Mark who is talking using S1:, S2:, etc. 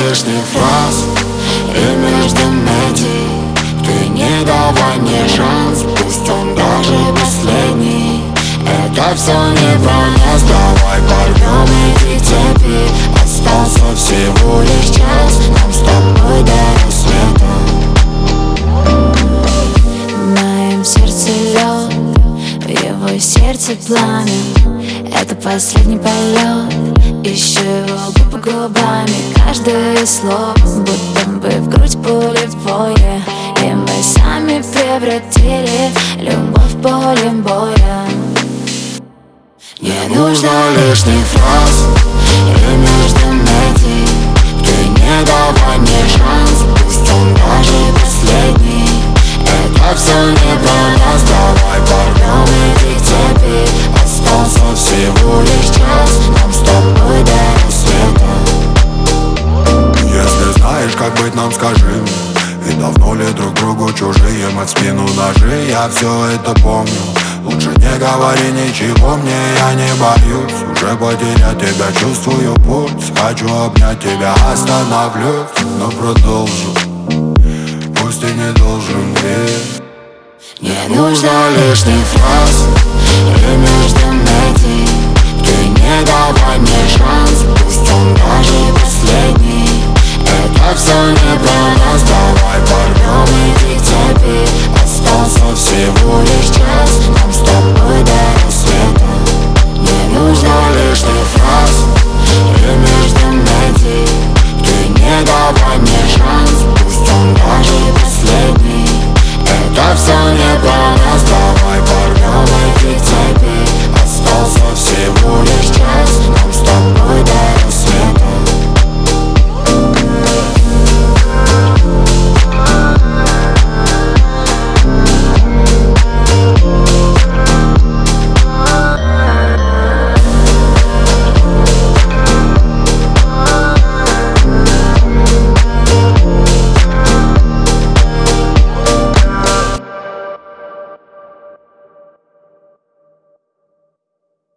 S1: лишних фраз и между меди. Ты не давай мне шанс, пусть он даже последний. Это все не про нас, давай порвем эти цепи. Остался всего лишь час, нам с тобой до рассвета.
S2: В моем сердце лед, в его сердце пламя. Это последний полет, ищу его губы губами. Каждое слово будто бы в грудь пулевое. И мы сами превратили любовь в поле боя.
S1: Не нужно лишних фраз и между меди. Ты не давай мне шанс, пусть он даже последний. Это все не про нас, давай порвем эти цепи. Остался всего лишь час, нам с тобой до рассвета. Если знаешь, как быть, нам скажи. И давно ли друг другу чужие, мы в спину ножи, я все это помню. Лучше не говори ничего мне, я не боюсь уже потерять тебя, чувствую пульс. Хочу обнять тебя, остановлюсь, но продолжу. Пусть ты не должен верить. Не нужно лишних фраз и между меди. Ты не давай мне шанс, пусть он даже последний. Это все не про нас, давай порвем эти цепи. Остался